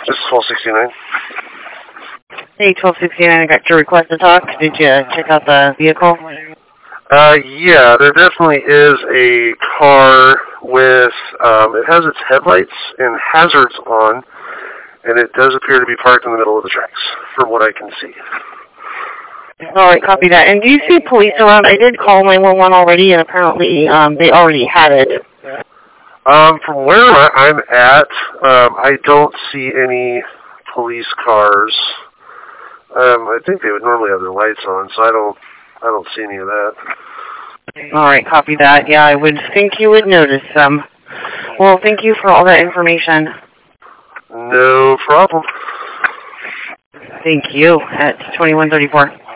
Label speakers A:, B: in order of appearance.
A: This is 1269.
B: Hey, 1269, I got your request to talk. Did you check out the vehicle?
A: Yeah, there definitely is a car with, it has its headlights and hazards on, and it does appear to be parked in the middle of the tracks, from what I can see.
B: All right, copy that. And do you see police around? I did call 911 already, and apparently they already had it.
A: From where I'm at, I don't see any police cars. I think they would normally have their lights on, so I don't see any of that.
B: All right, copy that. Yeah, I would think you would notice them. Well, thank you for all that information.
A: No problem.
B: Thank you. At 2134.